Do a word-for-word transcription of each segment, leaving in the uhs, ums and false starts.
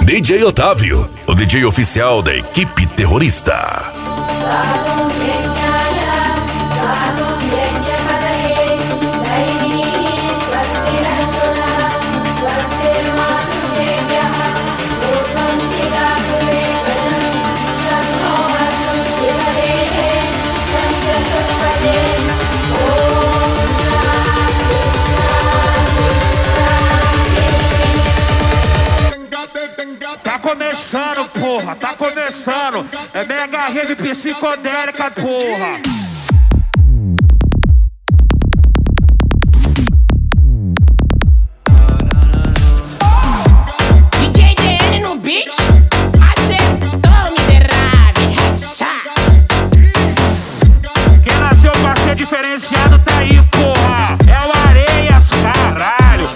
D J Otávio, o D J oficial da equipe terrorista. Tá começando, porra, tá começando. É mega rede psicodélica, porra. D J D N no beat, acertou, miserável, headshot. Quem nasceu pra ser diferenciado tá aí, porra. É o Areias, caralho.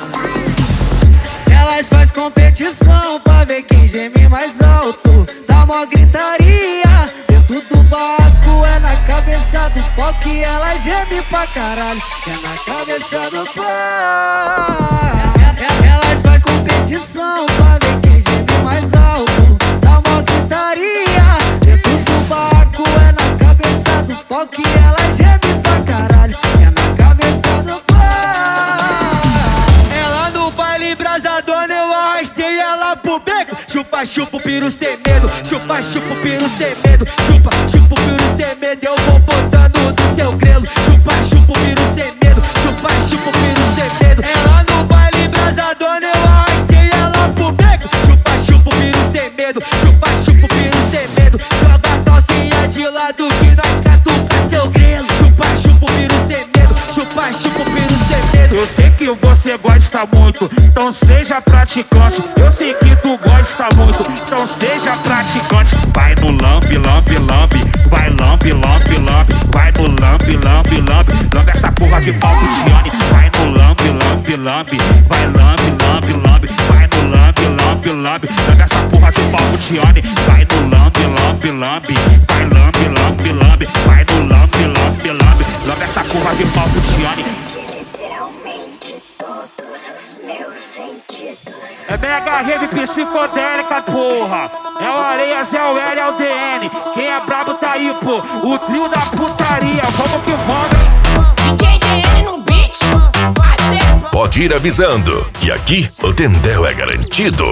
Elas faz competição pra ver quem geme mais alto. Dá mó gritaria dentro do barco. É na cabeça do pau que ela geme pra caralho. É na cabeça do pau. Elas faz competição pra ver quem geme mais alto. Dá mó gritaria dentro do barco. É na cabeça do pau que ela geme pra caralho. É na cabeça do pau. Ela no baile brasadona, eu arrastei ela pro beco. Chupa, chupa o piru sem medo. Chupa, chupa o piru sem medo. Chupa, chupa o piru sem medo. Eu vou botando no seu grelo. Chupa, chupa o piru sem medo. Chupa, chupa o piru sem medo. Ela no baile brasadona, eu arrastei ela pro beco. Chupa, chupa o piru sem medo. Chupa, chupa o piru sem medo. Joga a calcinha de lado que nós catuca seu grelo. Chupa, chupa o piru sem medo. Chupa, chupa o piru sem medo. Eu sei que você gosta muito, então seja praticante. Eu sei que tu gosta muito, então seja praticante. Vai no lambe, lambe, lambe. Vai lambe, lambe, lambe. Vai no lambe, lambe, lambe. Lambe essa porra de pau Tiane. Vai no lambe, lambe, lambe. Vai lambe, lambe, lambe. Vai no lambe, lambe, lambe. Lambe essa porra de pau Tiane. Vai no lambe, lambe, lambe. Vai lambe, lambe, lambe. Vai no lambe, lambe, lambe. Lambe essa porra de pau Tiane. Literalmente todos os meus sentidos. É mega rede psicodélica, porra. É o Areias, é o L, é o D N. Quem é brabo tá aí, pô. O trio da putaria. Vamos que vamos. D J D N no beat, acertou. Pode ir avisando que aqui o Tendel é garantido.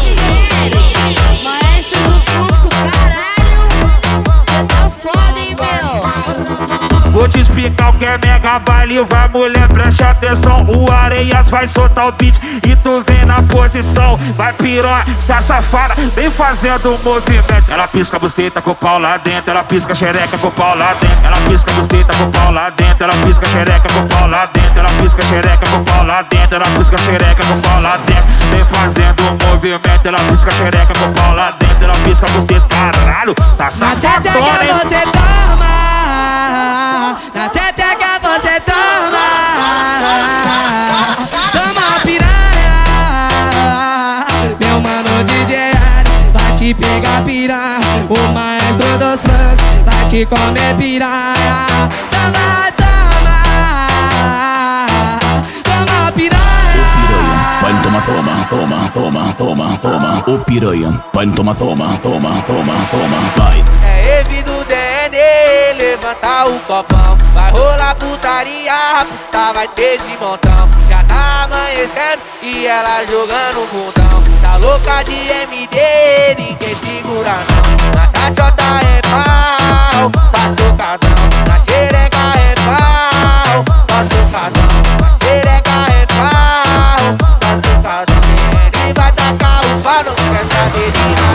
Maestro do fluxo, caralho. Cê tá foda, hein, meu? Vou te explicar o que é mega baile. Vai, mulher, preste atenção. O Areias vai soltar o beat e tu vem na posição. Vai, piranha, essa safada, vem fazendo um movimento. Ela pisca a buceta com o pau lá dentro. Ela pisca a xereca com o pau lá dentro. Ela pisca a buceta com o pau lá dentro. Ela pisca a xereca com o pau lá dentro. Ela pisca a xereca com o pau lá dentro. Ela pisca a xereca com o pau lá dentro. Vem fazendo um movimento. Ela pisca a xereca com o pau lá dentro. Ela pisca a buceta, caralho. Tá safadona, hein? Você toma, na teteca você toma, toma piranha, meu mano D J vai te pegar piranha, o maestro dos fãs vai te comer piranha, toma, toma, toma piranha. Vai toma, toma, toma, toma, toma, toma, o piranha, vai toma, toma, toma, toma, toma, vai. É Evi do D N, levanta o copão. Vai rolar putaria, a puta vai ter de montão. Já tá amanhecendo e ela jogando um bundão. Tá louca de M D, ninguém segura não. Na xaxota é pau, só socadão. Na xereca é pau, só socadão. Na xereca é pau, só socadão. Ele vai tacar o pau, não quer saber de nada.